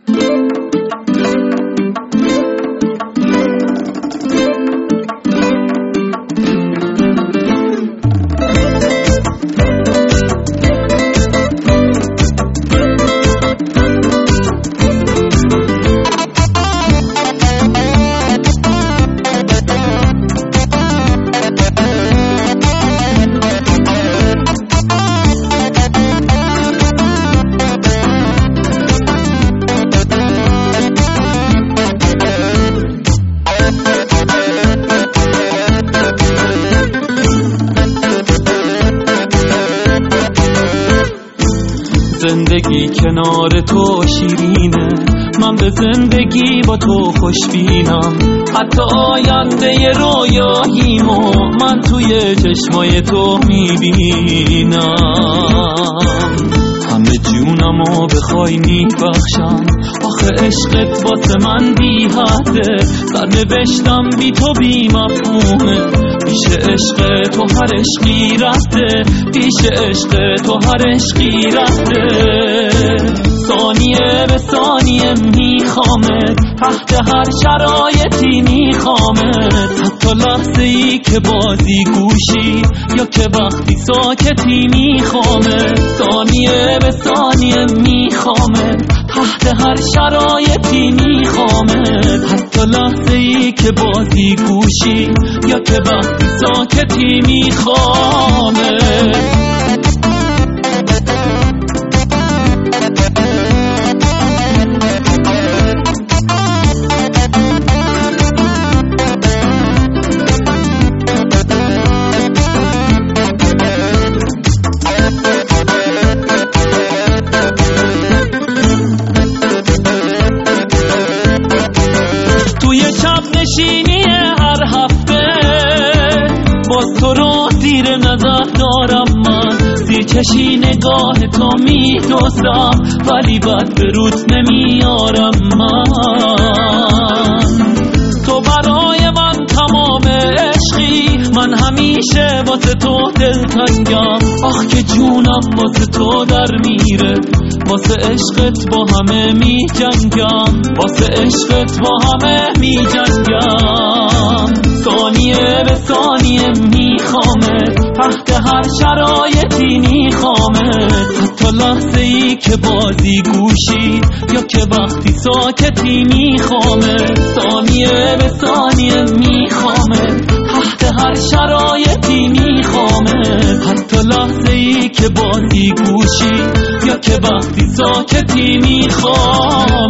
زندگی کنار تو شیرینه، من به زندگی با تو خوشبینم. حتی آینده رویاییمو من توی چشمای تو میبینم. همه جونمو بخوای میبخشم، آخه عشقت واسه من بی حده. سرنوشتم بی تو بی مفهومه، پیش عشق تو هر عشقی رفته، پیش عشق تو هر عشقی رفته. ثانیه به ثانیه میخوامت، تحت هر شرایطی میخوامت. حتی لحظه ای که بازی گوشی یا که وقتی ساکتی میخوامت. ثانیه به ثانیه میخوامت، تحت هر شرایطی میخوامت. حتی لحظه ای که بازی گوشی یا که وقتی ساکتی میخوامت. نشینی هر هفته باز تو رو زیر نظر دارم، من زیر چشی نگاه تو میدوزم، ولی بد به روت نمیارم من. تو برای من تمام عشقی، من همیشه واسه تو دلتنگم. آخ که جونم واسه تو در میره، واسه عشقت با همه می جنگم، واسه عشقت با همه می جنگم. ثانیه به ثانیه میخوامت، تحت هر شرایطی میخوامت. حتی لحظه ای که بازی گوشی یا که وقتی ساکتی میخوامت. ثانیه به ثانیه میخوامت، تحت هر شرایطی میخوامت. حتی لحظه ای که بازی گوشی یا که وقتی ساکتی میخوامت.